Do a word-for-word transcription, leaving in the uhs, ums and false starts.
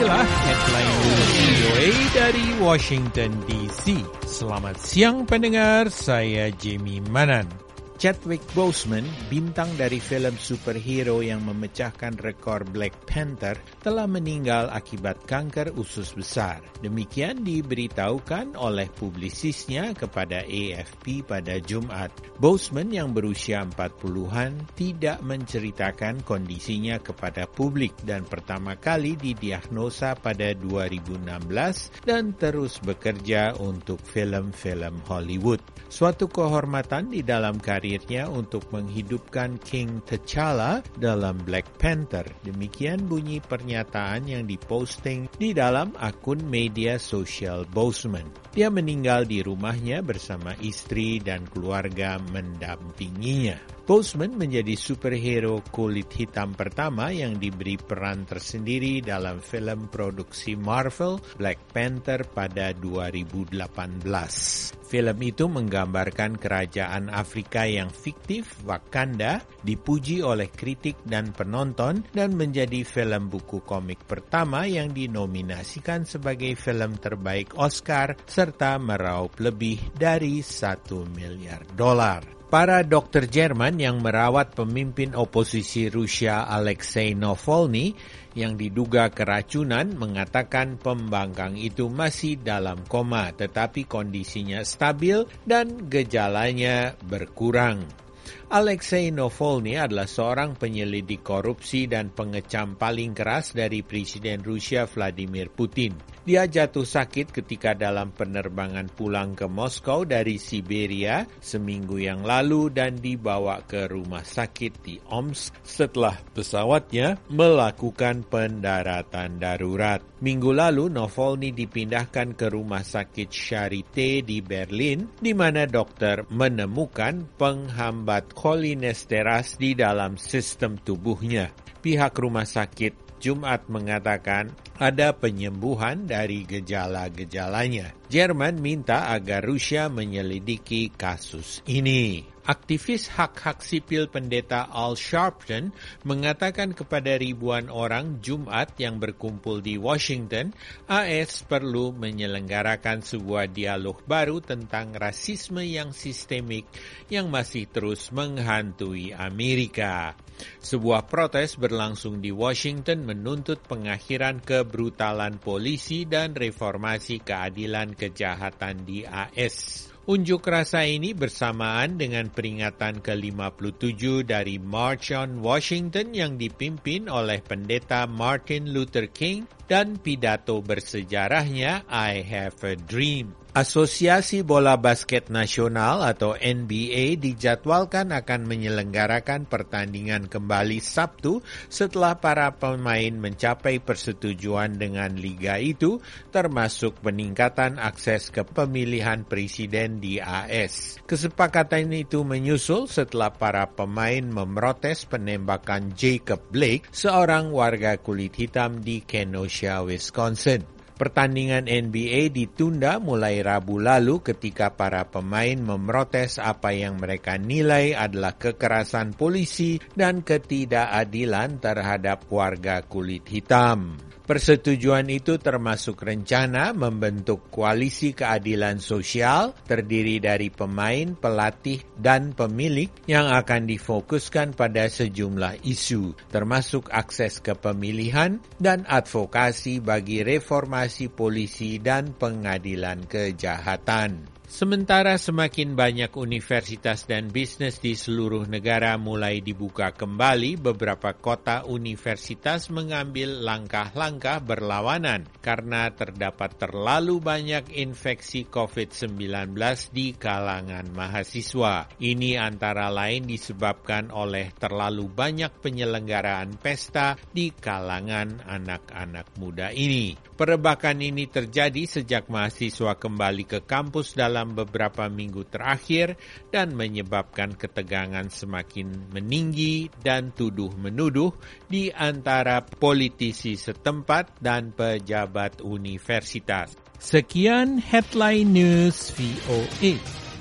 Inilah headline news V O A dari Washington D C. Selamat siang pendengar, saya Jamie Manan. Chadwick Boseman, bintang dari film superhero yang memecahkan rekor Black Panther, telah meninggal akibat kanker usus besar. Demikian diberitahukan oleh publisisnya kepada A F P pada Jumat. Boseman yang berusia empat puluhan tidak menceritakan kondisinya kepada publik dan pertama kali didiagnosa pada dua ribu enam belas dan terus bekerja untuk film-film Hollywood. Suatu kehormatan di dalam karirnya untuk menghidupkan King T'Challa dalam Black Panther. Demikian bunyi pernyataan yang diposting di dalam akun media sosial Boseman. Dia meninggal di rumahnya bersama istri dan keluarga mendampinginya. Boseman menjadi superhero kulit hitam pertama yang diberi peran tersendiri dalam film produksi Marvel Black Panther pada dua ribu delapan belas. Film itu menggambarkan kerajaan Afrika yang fiktif, Wakanda, dipuji oleh kritik dan penonton dan menjadi film buku komik pertama yang dinominasikan sebagai film terbaik Oscar serta meraup lebih dari satu miliar dolar. Para dokter Jerman yang merawat pemimpin oposisi Rusia Alexei Navalny yang diduga keracunan mengatakan pembangkang itu masih dalam koma tetapi kondisinya stabil dan gejalanya berkurang. Alexei Navalny adalah seorang penyelidik korupsi dan pengecam paling keras dari Presiden Rusia Vladimir Putin. Dia jatuh sakit ketika dalam penerbangan pulang ke Moskow dari Siberia seminggu yang lalu dan dibawa ke rumah sakit di Omsk setelah pesawatnya melakukan pendaratan darurat. Minggu lalu, Navalny dipindahkan ke rumah sakit Charité di Berlin, di mana dokter menemukan penghambat kolinesteras di dalam sistem tubuhnya. Pihak rumah sakit Jumat mengatakan ada penyembuhan dari gejala-gejalanya. Jerman minta agar Rusia menyelidiki kasus ini. Aktivis hak-hak sipil pendeta Al Sharpton mengatakan kepada ribuan orang Jumat yang berkumpul di Washington, A S perlu menyelenggarakan sebuah dialog baru tentang rasisme yang sistemik yang masih terus menghantui Amerika. Sebuah protes berlangsung di Washington menuntut pengakhiran kebrutalan polisi dan reformasi keadilan kejahatan di A S. Unjuk rasa ini bersamaan dengan peringatan ke lima puluh tujuh dari March on Washington yang dipimpin oleh pendeta Martin Luther King dan pidato bersejarahnya I Have a Dream. Asosiasi Bola Basket Nasional atau N B A dijadwalkan akan menyelenggarakan pertandingan kembali Sabtu setelah para pemain mencapai persetujuan dengan liga itu, termasuk peningkatan akses ke pemilihan presiden di A S. Kesepakatan itu menyusul setelah para pemain memprotes penembakan Jacob Blake, seorang warga kulit hitam di Kenosha, Wisconsin. Pertandingan N B A ditunda mulai Rabu lalu ketika para pemain memprotes apa yang mereka nilai adalah kekerasan polisi dan ketidakadilan terhadap warga kulit hitam. Persetujuan itu termasuk rencana membentuk koalisi keadilan sosial terdiri dari pemain, pelatih, dan pemilik yang akan difokuskan pada sejumlah isu, termasuk akses ke pemilihan dan advokasi bagi reformasi polisi dan pengadilan kejahatan. Sementara semakin banyak universitas dan bisnis di seluruh negara mulai dibuka kembali, beberapa kota universitas mengambil langkah-langkah berlawanan karena terdapat terlalu banyak infeksi covid sembilan belas di kalangan mahasiswa. Ini antara lain disebabkan oleh terlalu banyak penyelenggaraan pesta di kalangan anak-anak muda ini. Perebakan ini terjadi sejak mahasiswa kembali ke kampus dalam beberapa minggu terakhir dan menyebabkan ketegangan semakin meninggi dan tuduh-menuduh di antara politisi setempat dan pejabat universitas. Sekian Headline News V O A.